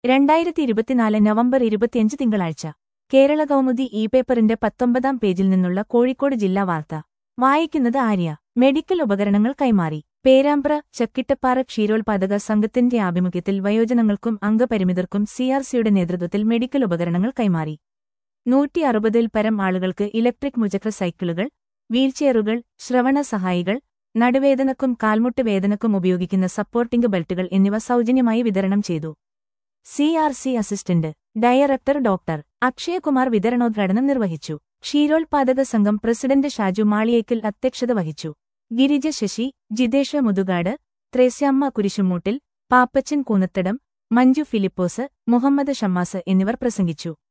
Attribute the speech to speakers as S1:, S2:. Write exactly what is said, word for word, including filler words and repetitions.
S1: രണ്ടായിരത്തി ഇരുപത്തിനാല് നവംബർ ഇരുപത്തിയഞ്ച് തിങ്കളാഴ്ച കേരള കൗമുദി ഇ പേപ്പറിന്റെ പത്തൊമ്പതാം പേജിൽ നിന്നുള്ള കോഴിക്കോട് ജില്ലാ വാർത്ത വായിക്കുന്നത് ആര്യ. മെഡിക്കൽ ഉപകരണങ്ങൾ കൈമാറി. പേരാമ്പ്ര ചക്കിട്ടപ്പാറ ക്ഷീരോത്പാദക സംഘത്തിന്റെ ആഭിമുഖ്യത്തിൽ വയോജനങ്ങൾക്കും അംഗപരിമിതർക്കും സിആർസിയുടെ നേതൃത്വത്തിൽ മെഡിക്കൽ ഉപകരണങ്ങൾ കൈമാറി. നൂറ്റി അറുപതിൽ പരം ആളുകൾക്ക് ഇലക്ട്രിക് മുചക്ര സൈക്കിളുകൾ, വീൽചെയറുകൾ, ശ്രവണ സഹായികൾ, നടുവേദനക്കും കാൽമുട്ട് വേദനക്കും ഉപയോഗിക്കുന്ന സപ്പോർട്ടിംഗ് ബെൽറ്റുകൾ എന്നിവ സൗജന്യമായി വിതരണം ചെയ്തു. CRC assistant director doctor Akshayakumar വിതരണോദ്ഘാടനം നിർവഹിച്ചു. ക്ഷീരോത്പാദക സംഘം പ്രസിഡന്റ് ഷാജു മാളിയേക്കൽ അധ്യക്ഷത വഹിച്ചു. ഗിരിജ ശശി, ജിതേഷ് മുതുകാട്, ത്രേസ്യാമ്മ കുരിശുമൂട്ടിൽ, പാപ്പച്ചൻ കൂനത്തടം, മഞ്ജു ഫിലിപ്പോസ്, മുഹമ്മദ് ഷമ്മാസ് എന്നിവർ പ്രസംഗിച്ചു.